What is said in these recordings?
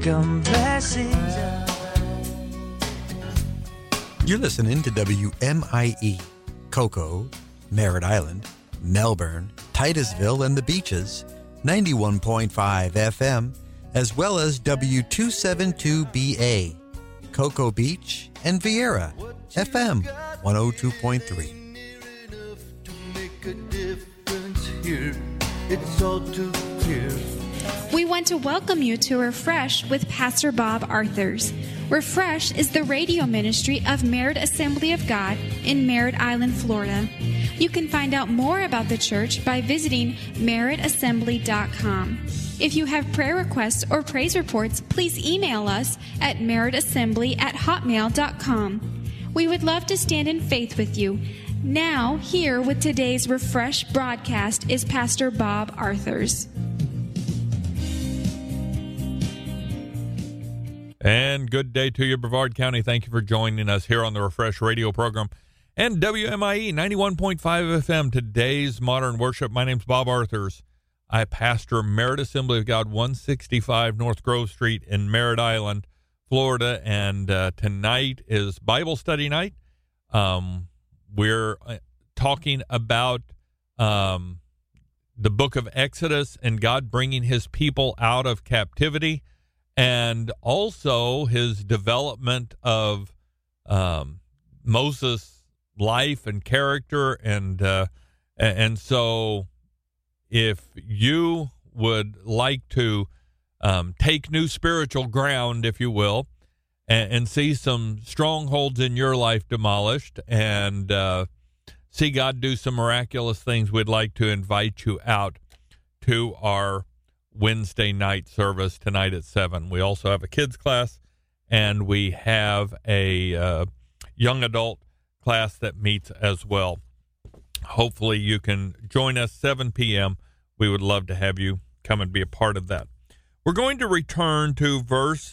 come blessings. You're listening to WMIE, Cocoa, Merritt Island, Melbourne, Titusville, and the Beaches, 91.5 FM, as well as W272BA, Cocoa Beach, and Vieira, FM 102.3. It's all too clear. We want to welcome you to Refresh with Pastor Bob Arthurs. Refresh is the radio ministry of Merritt Assembly of God in Merritt Island, Florida. You can find out more about the church by visiting merrittassembly.com. If you have prayer requests or praise reports, please email us at merrittassembly@hotmail.com. We would love to stand in faith with you. Now, here with today's Refresh broadcast is Pastor Bob Arthurs. And good day to you, Brevard County. Thank you for joining us here on the Refresh radio program and WMIE 91.5 FM, today's modern worship. My name's Bob Arthurs. I pastor Merritt Assembly of God, 165 North Grove Street in Merritt Island, Florida. And tonight is Bible study night. We're talking about the book of Exodus and God bringing his people out of captivity, and also his development of Moses' life and character. And so if you would like to take new spiritual ground, if you will, and see some strongholds in your life demolished and see God do some miraculous things, we'd like to invite you out to our Wednesday night service tonight at 7. We also have a kids class, and we have a young adult class that meets as well. Hopefully you can join us 7 p.m. We would love to have you come and be a part of that. We're going to return to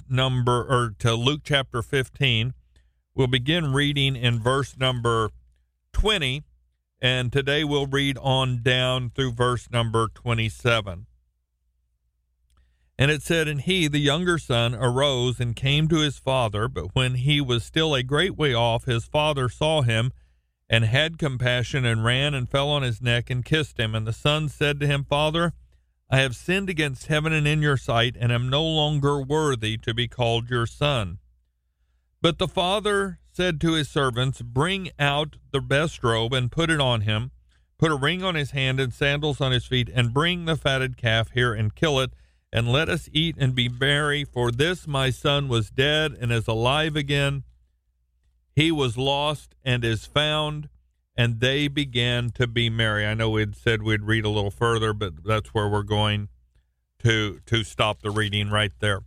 to Luke chapter 15. We'll begin reading in verse number 20, and today we'll read on down through verse number 27. And it said, "And he, the younger son, arose and came to his father. But when he was still a great way off, his father saw him and had compassion and ran and fell on his neck and kissed him. And the son said to him, Father, I have sinned against heaven and in your sight, and am no longer worthy to be called your son. But the father said to his servants, Bring out the best robe and put it on him. Put a ring on his hand and sandals on his feet, and bring the fatted calf here and kill it. And let us eat and be merry, for this my son was dead and is alive again. He was lost and is found. And they began to be merry." I know we'd said we'd read a little further, but that's where we're going to stop the reading right there.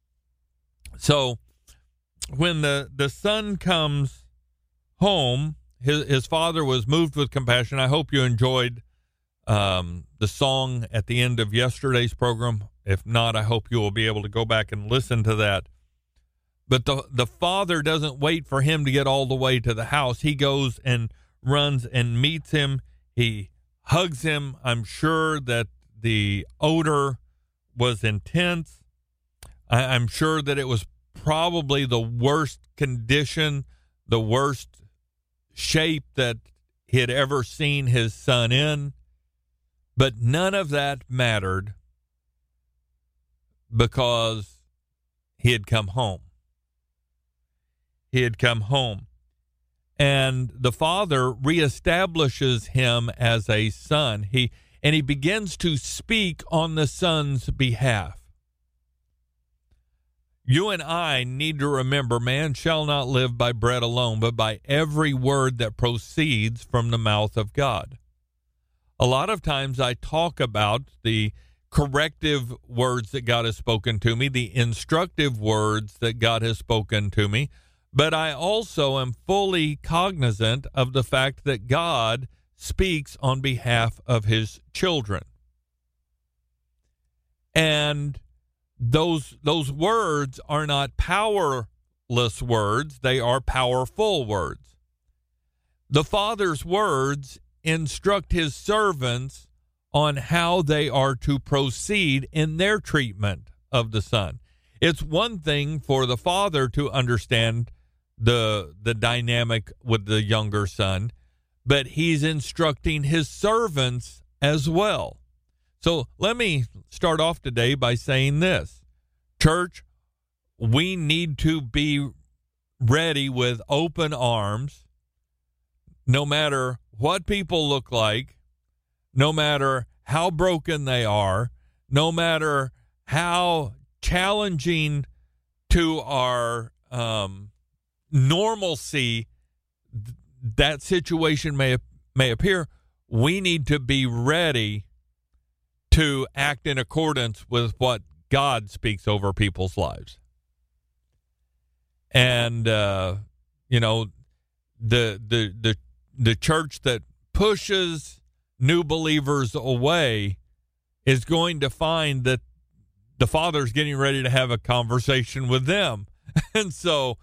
So when the son comes home, his father was moved with compassion. I hope you enjoyed the song at the end of yesterday's program. If not, I hope you will be able to go back and listen to that. But the father doesn't wait for him to get all the way to the house. He goes and runs and meets him. He hugs him. I'm sure that the odor was intense. I'm sure that it was probably the worst condition, the worst shape that he had ever seen his son in. But none of that mattered, because he had come home. He had come home. And the father reestablishes him as a son. He begins to speak on the son's behalf. You and I need to remember, man shall not live by bread alone, but by every word that proceeds from the mouth of God. A lot of times I talk about the corrective words that God has spoken to me, the instructive words that God has spoken to me, but I also am fully cognizant of the fact that God speaks on behalf of his children. And those words are not powerless words, they are powerful words. The Father's words instruct his servants on how they are to proceed in their treatment of the Son. It's one thing for the father to understand the dynamic with the younger son, but he's instructing his servants as well. So let me start off today by saying this. Church, we need to be ready with open arms, no matter what people look like, no matter how broken they are, no matter how challenging to our normalcy that situation may appear. We need to be ready to act in accordance with what God speaks over people's lives. And you know, the church that pushes new believers away is going to find that the Father's getting ready to have a conversation with them. And so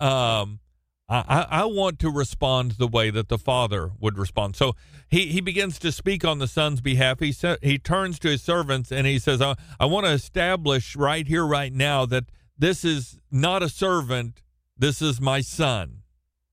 I want to respond the way that the Father would respond. So he begins to speak on the Son's behalf. He turns to his servants and he says, I want to establish right here, right now, that this is not a servant. This is my son.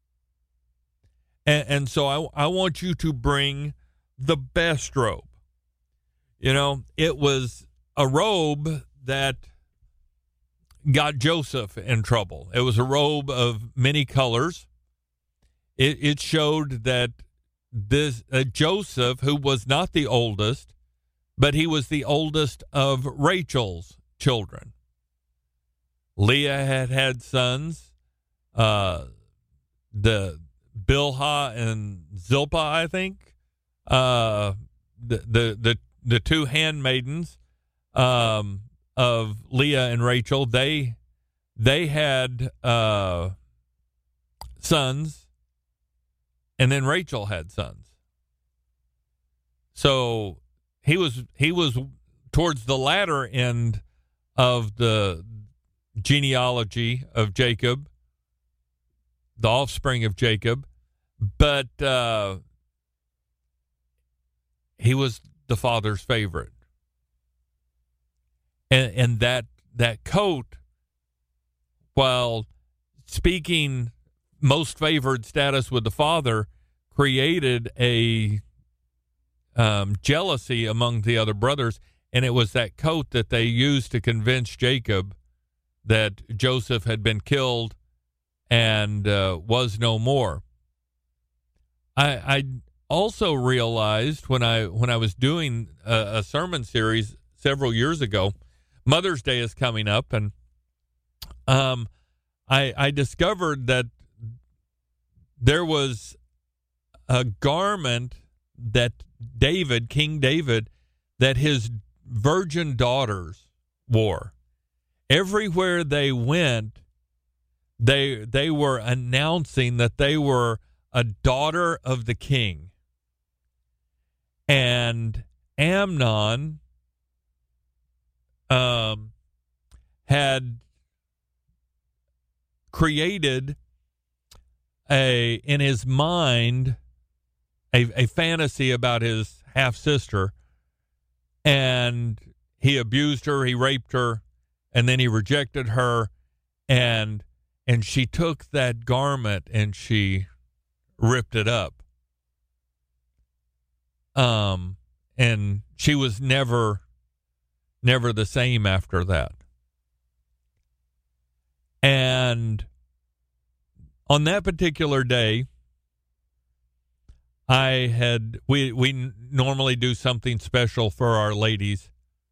And so I want you to bring the best robe. You know, it was a robe that got Joseph in trouble. It was a robe of many colors. It showed that this Joseph, who was not the oldest, but he was the oldest of Rachel's children. Leah had sons, the Bilhah and Zilpah, I think, the two handmaidens of Leah and Rachel. They had sons, and then Rachel had sons. So he was towards the latter end of the genealogy of Jacob, the offspring of Jacob, but he was the father's favorite. And that coat, while speaking most favored status with the father, created a jealousy among the other brothers, and it was that coat that they used to convince Jacob that Joseph had been killed and was no more. I also realized when I was doing a sermon series several years ago, Mother's Day is coming up, and I discovered that there was a garment that King David, that his virgin daughters wore. Everywhere they went, they were announcing that they were a daughter of the king. And Amnon had created in his mind a fantasy about his half sister, and he abused her, he raped her, and then he rejected her, and she took that garment and she ripped it up. And she was never the same after that. And on that particular day, we normally do something special for our ladies.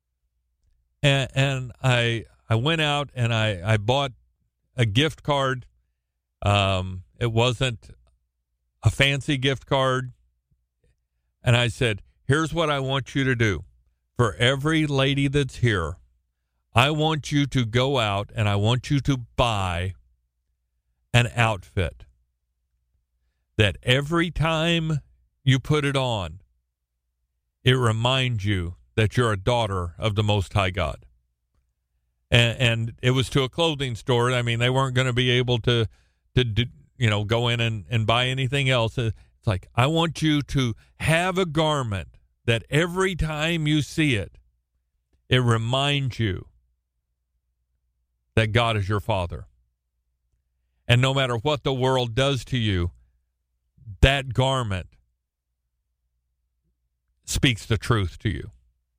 And I went out and I bought a gift card. It wasn't a fancy gift card. And I said, here's what I want you to do. For every lady that's here, I want you to go out and I want you to buy an outfit that every time you put it on, it reminds you that you're a daughter of the Most High God. And it was to a clothing store. I mean, they weren't going to be able to go in and buy anything else. It's like, I want you to have a garment that every time you see it, it reminds you that God is your Father. And no matter what the world does to you, that garment speaks the truth to you.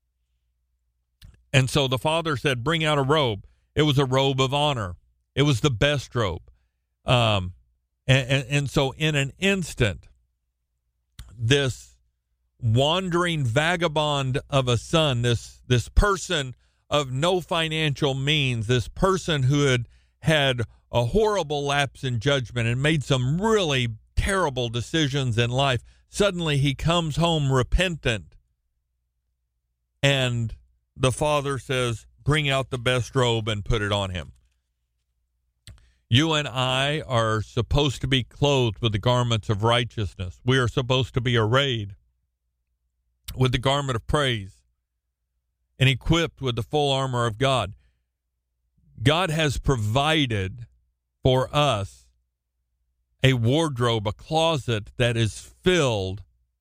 And so the father said, bring out a robe. It was a robe of honor. It was the best robe. And so in an instant, this wandering vagabond of a son, this person of no financial means, this person who had a horrible lapse in judgment and made some really terrible decisions in life, suddenly he comes home repentant. And the father says, bring out the best robe and put it on him. You and I are supposed to be clothed with the garments of righteousness. We are supposed to be arrayed with the garment of praise and equipped with the full armor of God. God has provided for us a wardrobe, a closet that is filled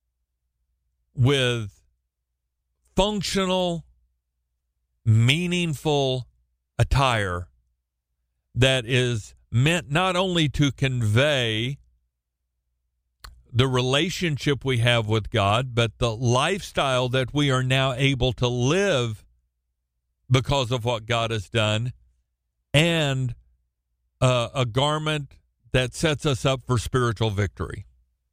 with functional, meaningful attire that is meant not only to convey the relationship we have with God, but the lifestyle that we are now able to live because of what God has done, and a garment that sets us up for spiritual victory.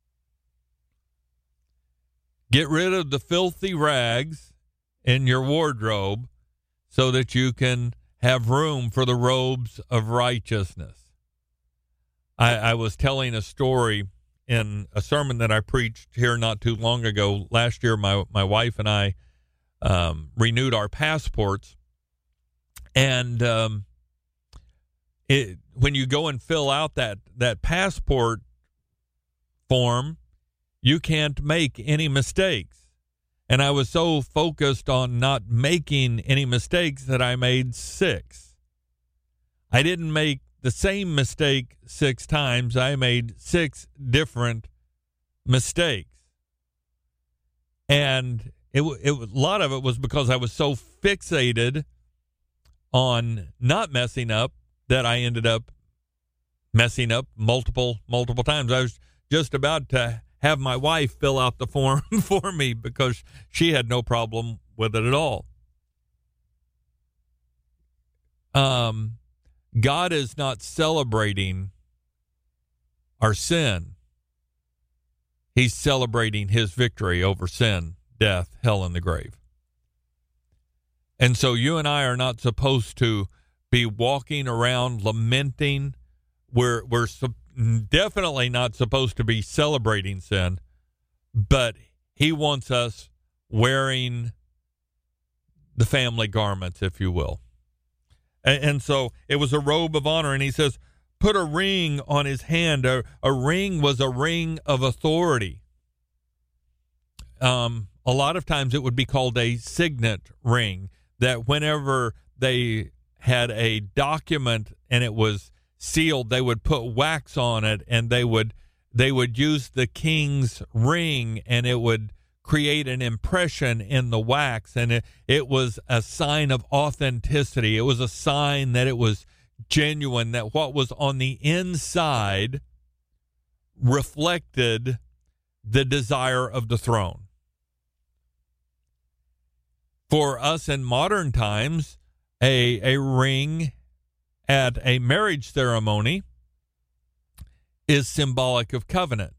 Get rid of the filthy rags in your wardrobe so that you can have room for the robes of righteousness. I was telling a story in a sermon that I preached here not too long ago. Last year, my wife and I renewed our passports. And when you go and fill out that passport form, you can't make any mistakes. And I was so focused on not making any mistakes that I made 6. I didn't make the same mistake 6 times. I made 6 different mistakes. And a lot of it was because I was so fixated on not messing up that I ended up messing up multiple times. I was just about to have my wife fill out the form for me because she had no problem with it at all. God is not celebrating our sin. He's celebrating his victory over sin, death, hell, and the grave. And so you and I are not supposed to be walking around lamenting. We're definitely not supposed to be celebrating sin, but he wants us wearing the family garments, if you will. And so it was a robe of honor, and he says, put a ring on his hand. A ring was a ring of authority. A lot of times it would be called a signet ring, that whenever they had a document and it was sealed, they would put wax on it, and they would use the king's ring, and it would create an impression in the wax, and it was a sign of authenticity. It was a sign that it was genuine, that what was on the inside reflected the desire of the throne. For us in modern times, a ring at a marriage ceremony is symbolic of covenant.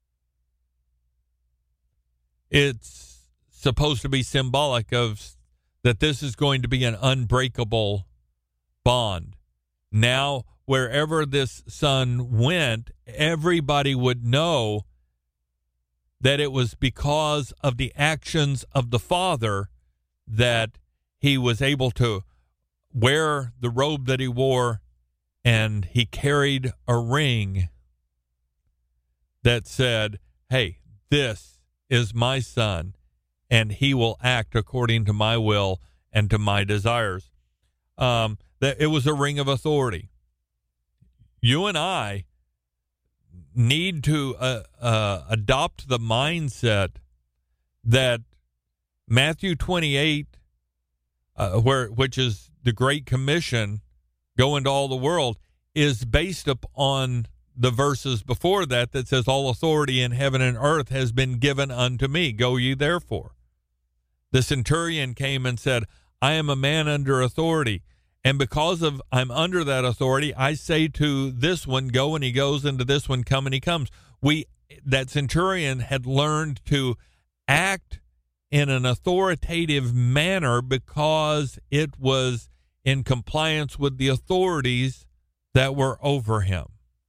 It's supposed to be symbolic of that this is going to be an unbreakable bond. Now, wherever this son went, everybody would know that it was because of the actions of the father that he was able to wear the robe that he wore, and he carried a ring that said, hey, this is my son, and he will act according to my will and to my desires. That it was a ring of authority. You and I need to adopt the mindset that Matthew 28, which is the Great Commission, go into all the world, is based upon the verses before that says, all authority in heaven and earth has been given unto me. Go ye therefore. The centurion came and said, I am a man under authority. And because of I'm under that authority, I say to this one, go, and he goes, and to this one, come, and he comes. That centurion had learned to act in an authoritative manner because it was in compliance with the authorities that were over him.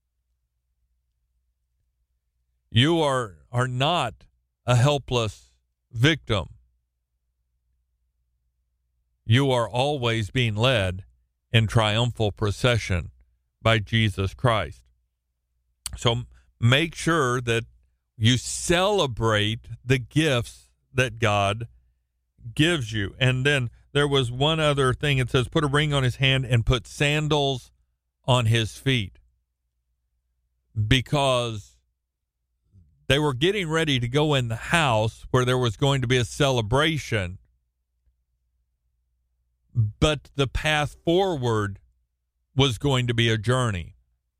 You are not a helpless victim. You are always being led in triumphal procession by Jesus Christ. So make sure that you celebrate the gifts that God gives you. And then there was one other thing. It says, put a ring on his hand and put sandals on his feet, because they were getting ready to go in the house where there was going to be a celebration, but the path forward was going to be a journey.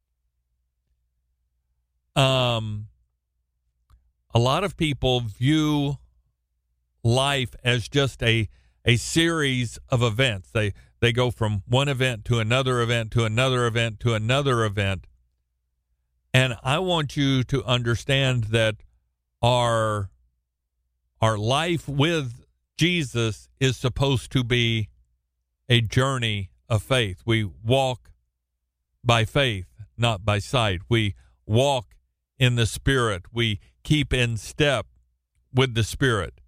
A lot of people view life as just a series of events. They go from one event to another event to another event to another event. And I want you to understand that our life with Jesus is supposed to be a journey of faith. We walk by faith, not by sight. We walk in the Spirit. We keep in step with the Spirit.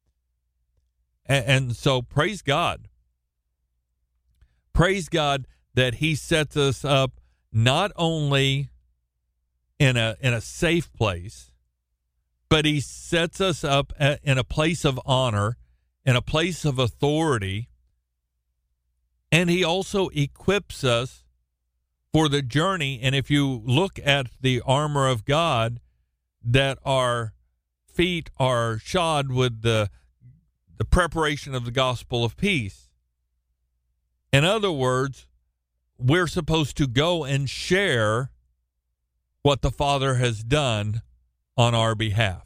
And so praise God. Praise God that he sets us up not only in a safe place, but he sets us up in a place of honor, in a place of authority, and he also equips us for the journey. And if you look at the armor of God, that our feet are shod with the preparation of the gospel of peace. In other words, we're supposed to go and share what the Father has done on our behalf.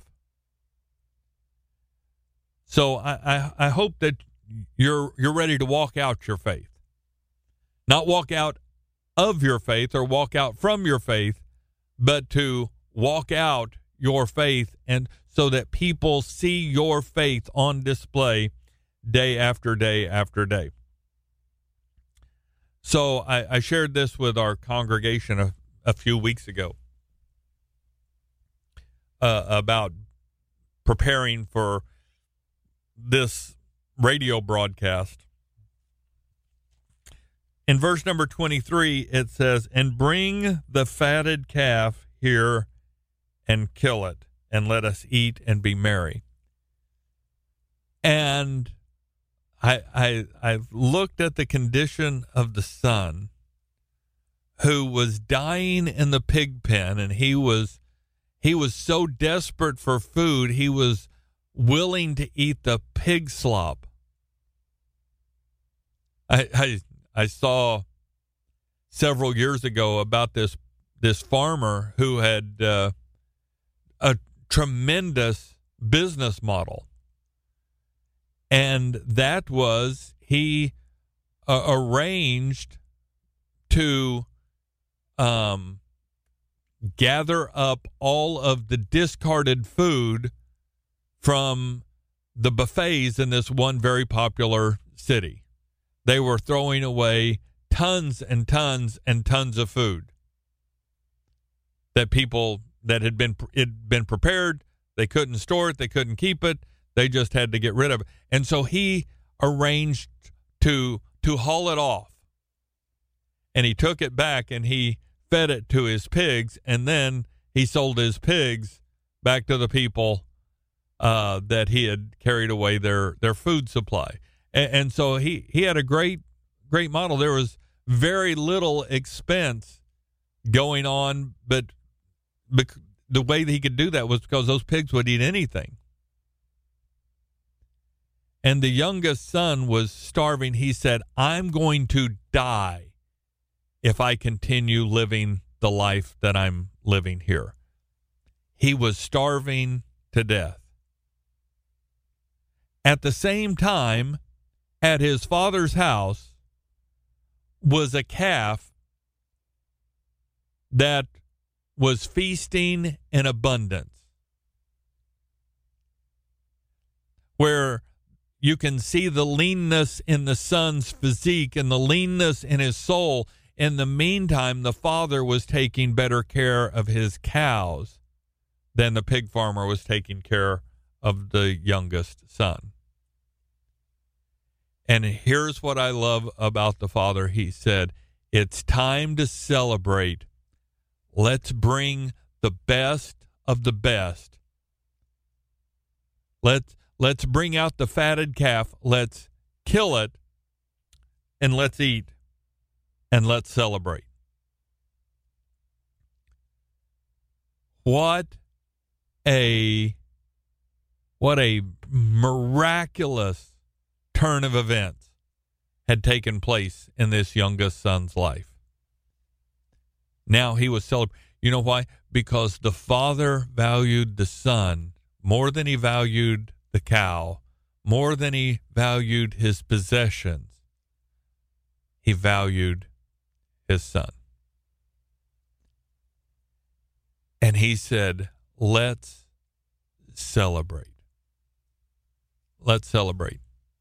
So I hope that you're ready to walk out your faith. Not walk out of your faith or walk out from your faith, but to walk out your faith, and so that people see your faith on display day after day after day. So I shared this with our congregation a few weeks ago about preparing for this radio broadcast. In verse number 23, it says, and bring the fatted calf here and kill it, and let us eat and be merry. And I looked at the condition of the son who was dying in the pig pen, and he was so desperate for food, he was willing to eat the pig slop. I saw several years ago about this farmer who had a tremendous business model. And that was he arranged to gather up all of the discarded food from the buffets in this one very popular city. They were throwing away tons and tons and tons of food that people that had been prepared, they couldn't store it, they couldn't keep it, they just had to get rid of it. And so he arranged to haul it off. And he took it back and he fed it to his pigs, and then he sold his pigs back to the people that he had carried away their food supply. And so he had a great model. There was very little expense going on, but the way that he could do that was because those pigs would eat anything. And the youngest son was starving. He said, I'm going to die if I continue living the life that I'm living here. He was starving to death. At the same time, at his father's house was a calf that was feasting in abundance, where you can see the leanness in the son's physique and the leanness in his soul. In the meantime, the father was taking better care of his cows than the pig farmer was taking care of the youngest son. And here's what I love about the father. He said, it's time to celebrate. Let's bring the best of the best. Let's bring out the fatted calf. Let's kill it, and let's eat, and let's celebrate. What a miraculous turn of events had taken place in this youngest son's life. Now he was celebrating. You know why? Because the father valued the son more than he valued the cow, more than he valued his possessions. He valued his son. And he said, let's celebrate. Let's celebrate.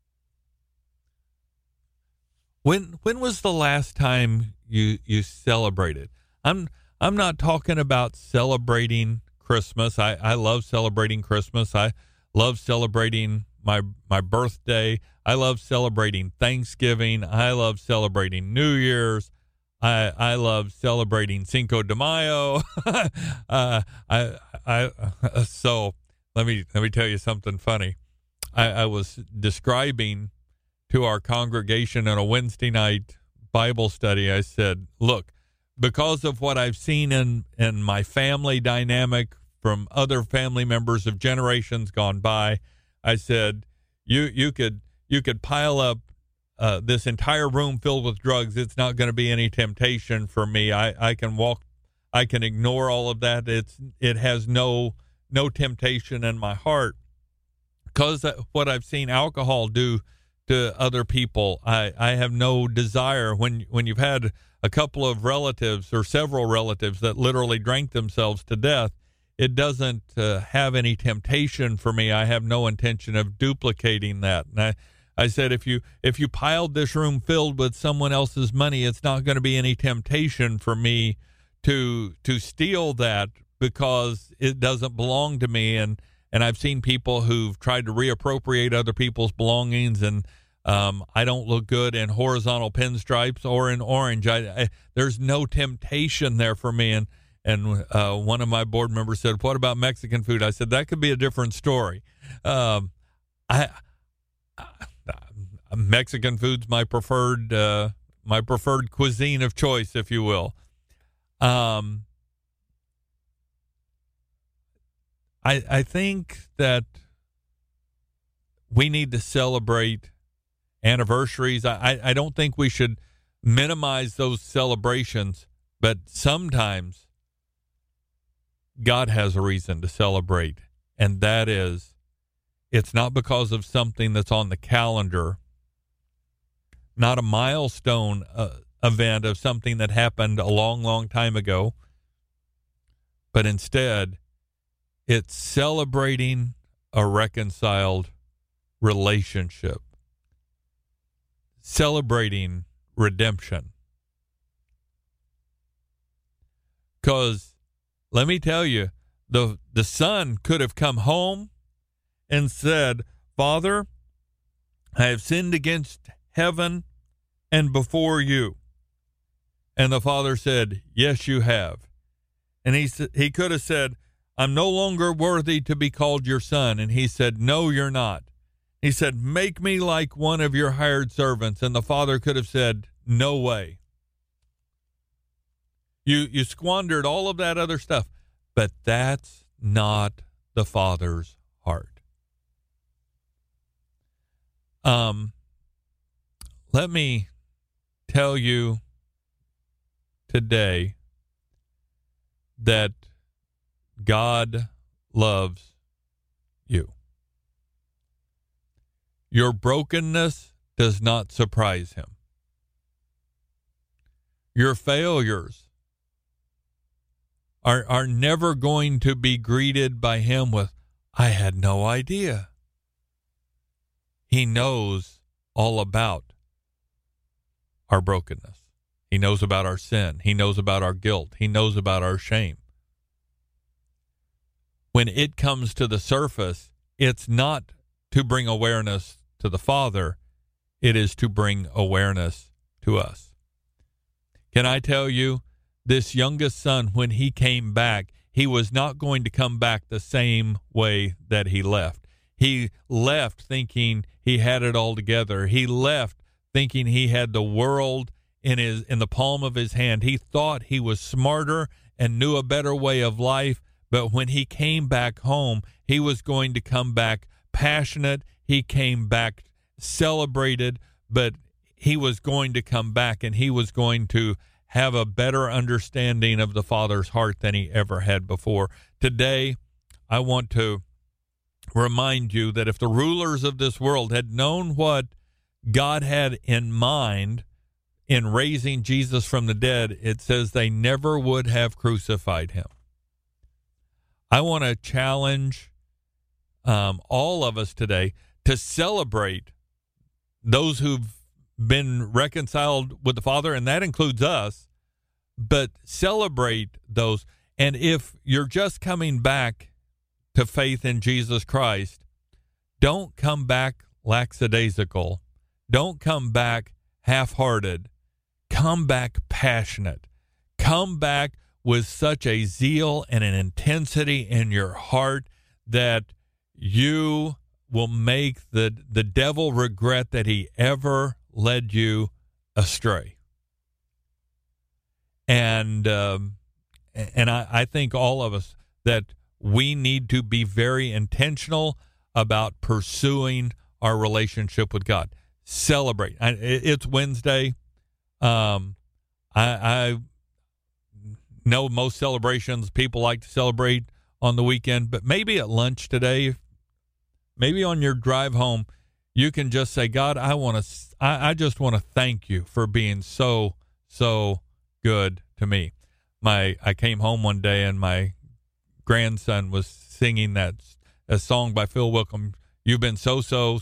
When was the last time you celebrated? I'm not talking about celebrating Christmas. I love celebrating Christmas. I love celebrating my birthday. I love celebrating Thanksgiving. I love celebrating New Year's. I love celebrating Cinco de Mayo. So let me tell you something funny. I was describing to our congregation in a Wednesday night Bible study. I said, look, because of what I've seen in my family dynamic from other family members of generations gone by, I said, you could pile up this entire room filled with drugs. It's not going to be any temptation for me. I can walk, I can ignore all of that. It has no temptation in my heart, because what I've seen alcohol do to other people. I have no desire. When you've had a couple of relatives or several relatives that literally drank themselves to death, it doesn't have any temptation for me. I have no intention of duplicating that. And I said, if you piled this room filled with someone else's money, it's not going to be any temptation for me to steal that, because it doesn't belong to me. And I've seen people who've tried to reappropriate other people's belongings, and I don't look good in horizontal pinstripes or in orange. There's no temptation there for me. And one of my board members said, "What about Mexican food?" I said, "That could be a different story." Mexican food's my preferred cuisine of choice, if you will. I think that we need to celebrate anniversaries. I don't think we should minimize those celebrations, but sometimes God has a reason to celebrate, and that is, it's not because of something that's on the calendar, not a milestone event of something that happened a long, long time ago, but instead, it's celebrating a reconciled relationship, celebrating redemption. Because let me tell you, the son could have come home and said, "Father, I have sinned against heaven and before you." And the father said, "Yes, you have." And he could have said, "I'm no longer worthy to be called your son." And he said, "No, you're not." He said, "Make me like one of your hired servants." And the father could have said, "No way." You squandered all of that other stuff, but that's not the Father's heart. Let me tell you today that God loves you. Your brokenness does not surprise him. Your failures are never going to be greeted by him with, I had no idea. He knows all about our brokenness. He knows about our sin. He knows about our guilt. He knows about our shame. When it comes to the surface, it's not to bring awareness to the Father. It is to bring awareness to us. Can I tell you, this youngest son, when he came back, he was not going to come back the same way that he left. He left thinking he had it all together. He left thinking he had the world in the palm of his hand. He thought he was smarter and knew a better way of life. But when he came back home, he was going to come back passionate. He came back celebrated, but he was going to come back and he was going to have a better understanding of the Father's heart than he ever had before. Today, I want to remind you that if the rulers of this world had known what God had in mind in raising Jesus from the dead, it says they never would have crucified him. I want to challenge all of us today to celebrate those who've been reconciled with the Father, and that includes us, but celebrate those. And if you're just coming back to faith in Jesus Christ, don't come back lackadaisical. Don't come back half-hearted. Come back passionate. Come back with such a zeal and an intensity in your heart that you will make the devil regret that he ever led you astray. And I think all of us that we need to be very intentional about pursuing our relationship with God. Celebrate. It's Wednesday. I know most celebrations people like to celebrate on the weekend, but maybe at lunch today, maybe on your drive home, you can just say, God, I just want to thank you for being so good to me. I came home one day and my grandson was singing a song by Phil Wickham. You've been so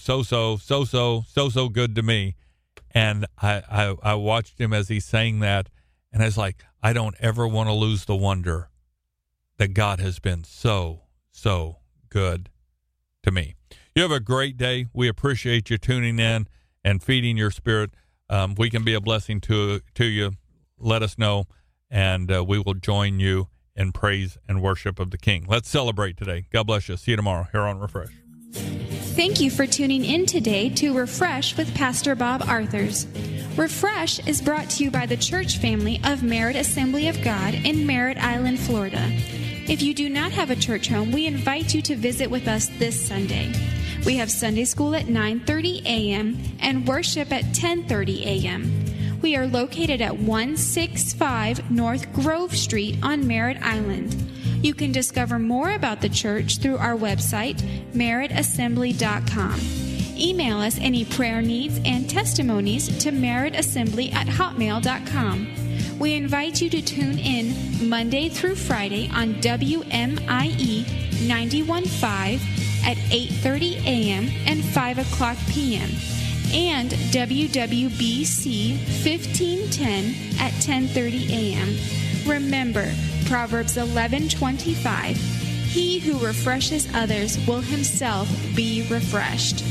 good to me. And I watched him as he sang that, and I was like, I don't ever want to lose the wonder that God has been so good to me. You have a great day. We appreciate you tuning in and feeding your spirit. We can be a blessing to you. Let us know, and we will join you in praise and worship of the King. Let's celebrate today. God bless you. See you tomorrow here on Refresh. Thank you for tuning in today to Refresh with Pastor Bob Arthurs. Refresh is brought to you by the church family of Merritt Assembly of God in Merritt Island, Florida. If you do not have a church home, we invite you to visit with us this Sunday. We have Sunday school at 9:30 a.m. and worship at 10:30 a.m. We are located at 165 North Grove Street on Merritt Island. You can discover more about the church through our website, merrittassembly.com. Email us any prayer needs and testimonies to merrittassembly@hotmail.com. We invite you to tune in Monday through Friday on WMIE 91.5 at 8:30 a.m. and 5 o'clock p.m. and WWBC 1510 at 10:30 a.m. Remember, Proverbs 11:25, he who refreshes others will himself be refreshed.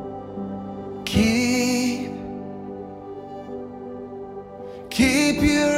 Keep your